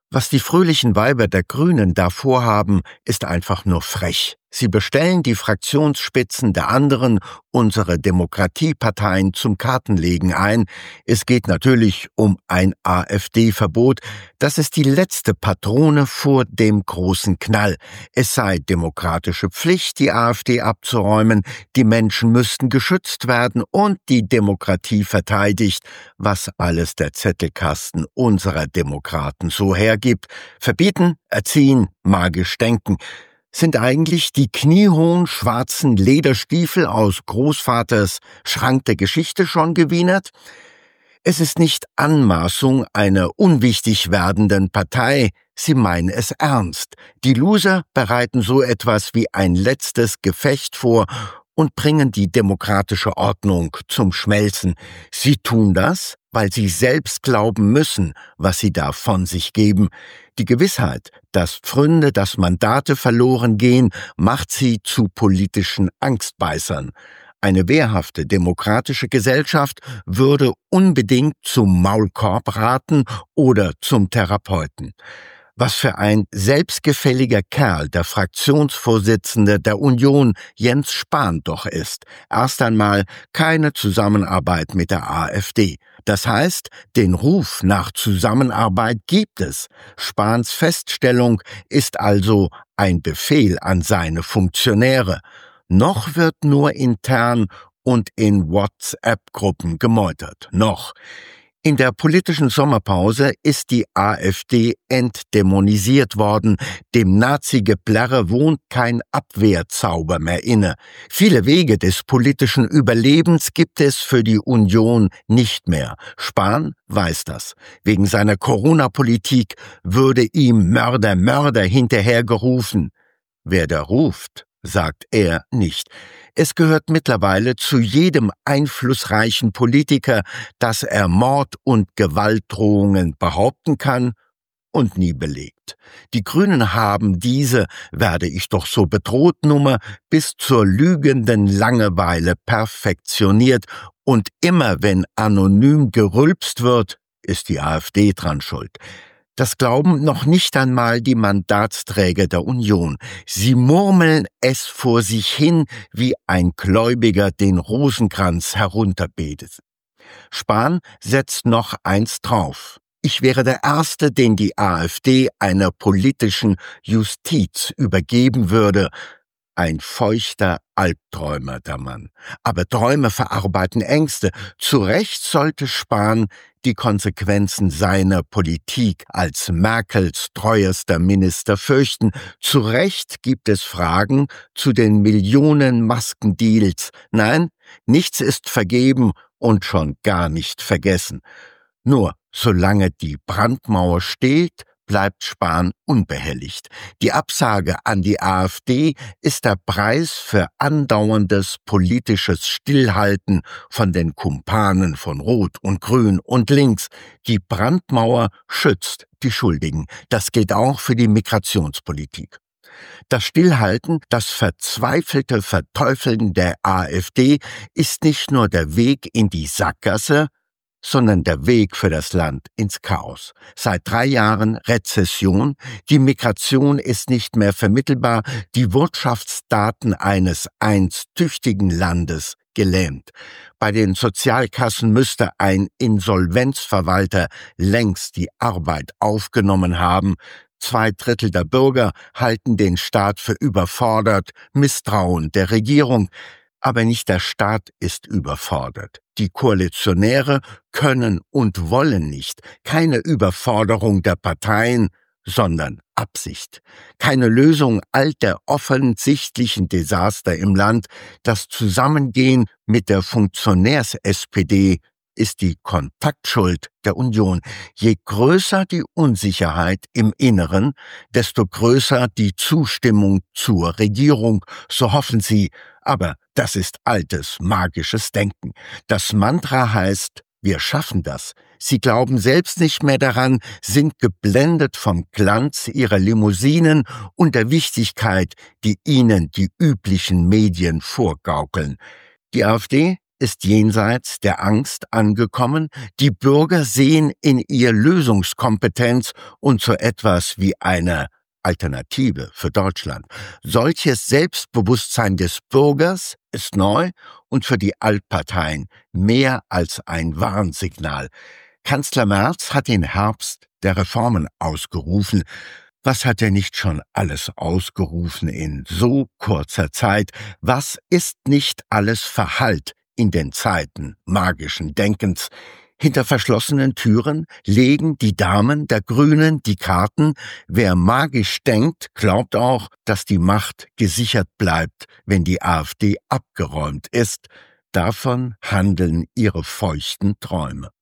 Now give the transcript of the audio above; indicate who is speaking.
Speaker 1: Was die fröhlichen Weiber der Grünen da vorhaben, ist einfach nur frech. Sie bestellen die Fraktionsspitzen der anderen, unsere Demokratieparteien, zum Kartenlegen ein. Es geht natürlich um ein AfD-Verbot. Das ist die letzte Patrone vor dem großen Knall. Es sei demokratische Pflicht, die AfD abzuräumen. Die Menschen müssten geschützt werden und die Demokratie verteidigt, was alles der Zettelkasten unserer Demokraten so hergibt. Verbieten, erziehen, magisch denken. Sind eigentlich die kniehohen schwarzen Lederstiefel aus Großvaters Schrank der Geschichte schon gewienert? Es ist nicht Anmaßung einer unwichtig werdenden Partei, sie meinen es ernst. Die Loser bereiten so etwas wie ein letztes Gefecht vor und bringen die demokratische Ordnung zum Schmelzen. Sie tun das, weil sie selbst glauben müssen, was sie da von sich geben. Die Gewissheit, dass Pfründe, dass Mandate verloren gehen, macht sie zu politischen Angstbeißern. Eine wehrhafte demokratische Gesellschaft würde unbedingt zum Maulkorb raten oder zum Therapeuten. Was für ein selbstgefälliger Kerl der Fraktionsvorsitzende der Union Jens Spahn doch ist. Erst einmal keine Zusammenarbeit mit der AfD. Das heißt, den Ruf nach Zusammenarbeit gibt es. Spahns Feststellung ist also ein Befehl an seine Funktionäre. Noch wird nur intern und in WhatsApp-Gruppen gemeutert. Noch. In der politischen Sommerpause ist die AfD entdämonisiert worden. Dem Nazi-Geplärre wohnt kein Abwehrzauber mehr inne. Viele Wege des politischen Überlebens gibt es für die Union nicht mehr. Spahn weiß das. Wegen seiner Corona-Politik würde ihm Mörder hinterhergerufen. Wer da ruft, sagt er nicht. Es gehört mittlerweile zu jedem einflussreichen Politiker, dass er Mord- und Gewaltdrohungen behaupten kann und nie belegt. Die Grünen haben diese "Werde ich doch so bedroht" Nummer bis zur lügenden Langeweile perfektioniert und immer wenn anonym gerülpst wird, ist die AfD dran schuld. Das glauben noch nicht einmal die Mandatsträger der Union. Sie murmeln es vor sich hin, wie ein Gläubiger den Rosenkranz herunterbetet. Spahn setzt noch eins drauf. Ich wäre der Erste, den die AfD einer politischen Justiz übergeben würde. Ein feuchter Albträumer, der Mann. Aber Träume verarbeiten Ängste. Zu Recht sollte Spahn die Konsequenzen seiner Politik als Merkels treuester Minister fürchten. Zu Recht gibt es Fragen zu den Millionen Maskendeals. Nein, nichts ist vergeben und schon gar nicht vergessen. Nur solange die Brandmauer steht, bleibt Spahn unbehelligt. Die Absage an die AfD ist der Preis für andauerndes politisches Stillhalten von den Kumpanen von Rot und Grün und Links. Die Brandmauer schützt die Schuldigen. Das gilt auch für die Migrationspolitik. Das Stillhalten, das verzweifelte Verteufeln der AfD ist nicht nur der Weg in die Sackgasse, sondern der Weg für das Land ins Chaos. Seit 3 Jahren Rezession, die Migration ist nicht mehr vermittelbar, die Wirtschaftsdaten eines einst tüchtigen Landes gelähmt. Bei den Sozialkassen müsste ein Insolvenzverwalter längst die Arbeit aufgenommen haben. 2/3 der Bürger halten den Staat für überfordert, misstrauen der Regierung. Aber nicht der Staat ist überfordert. Die Koalitionäre können und wollen nicht. Keine Überforderung der Parteien, sondern Absicht. Keine Lösung all der offensichtlichen Desaster im Land. Das Zusammengehen mit der Funktionärs-SPD ist die Kontaktschuld der Union. Je größer die Unsicherheit im Inneren, desto größer die Zustimmung zur Regierung, so hoffen sie. Aber das ist altes, magisches Denken. Das Mantra heißt, wir schaffen das. Sie glauben selbst nicht mehr daran, sind geblendet vom Glanz ihrer Limousinen und der Wichtigkeit, die ihnen die üblichen Medien vorgaukeln. Die AfD ist jenseits der Angst angekommen. Die Bürger sehen in ihr Lösungskompetenz und so etwas wie eine Alternative für Deutschland. Solches Selbstbewusstsein des Bürgers ist neu und für die Altparteien mehr als ein Warnsignal. Kanzler Merz hat den Herbst der Reformen ausgerufen. Was hat er nicht schon alles ausgerufen in so kurzer Zeit? Was ist nicht alles verhallt in den Zeiten magischen Denkens? Hinter verschlossenen Türen legen die Damen der Grünen die Karten. Wer magisch denkt, glaubt auch, dass die Macht gesichert bleibt, wenn die AfD abgeräumt ist. Davon handeln ihre feuchten Träume.